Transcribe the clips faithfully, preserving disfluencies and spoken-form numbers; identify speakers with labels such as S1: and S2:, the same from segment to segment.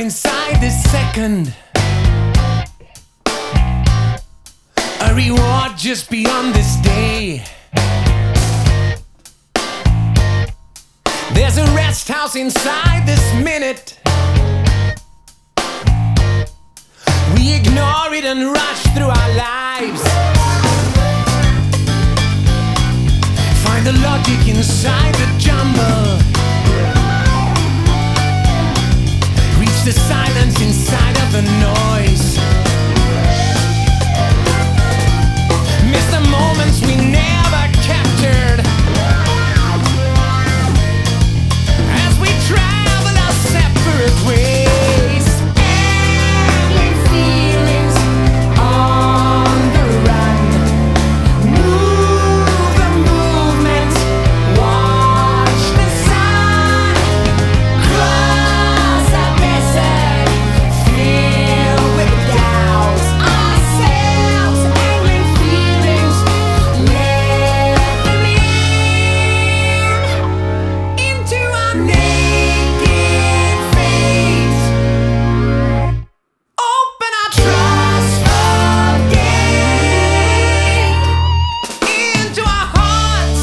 S1: inside this second, a reward just beyond this day. There's a rest house inside this minute. We ignore it and rush through our lives. Find the logic inside the jumble. Reach the silence inside of the noise. Miss the moments we never captured as we travel our separate ways. Angling feelings on the run. Move the movement. Watch the sun cross a desert filled with doubts. Ourselves, angling feelings, let them in into our naked face. Open our trust again into our hearts.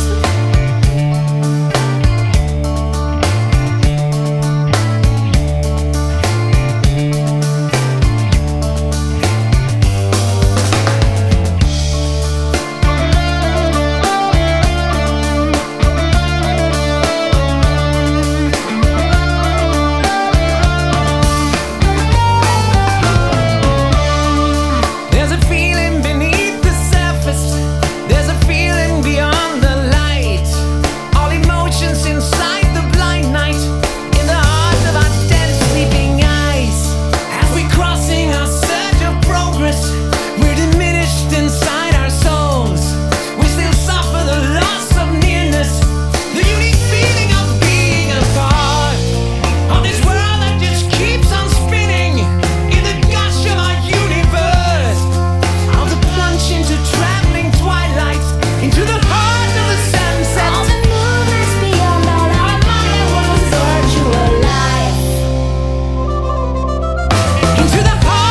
S1: There's a feeling beneath the surface. There's a feeling beyond the light. All emotions inside the blind night. In the heart of our dead sleeping eyes. As we're crossing our surge of progress, we're diminished inside our souls. We still suffer the loss of nearness. The unique feeling of being a part of this world that just keeps on spinning. In the gush of our universe, of the plunge into traveling twilight, into the heart of the sunset.
S2: All the movements beyond all our mind was virtual life.
S1: Into the heart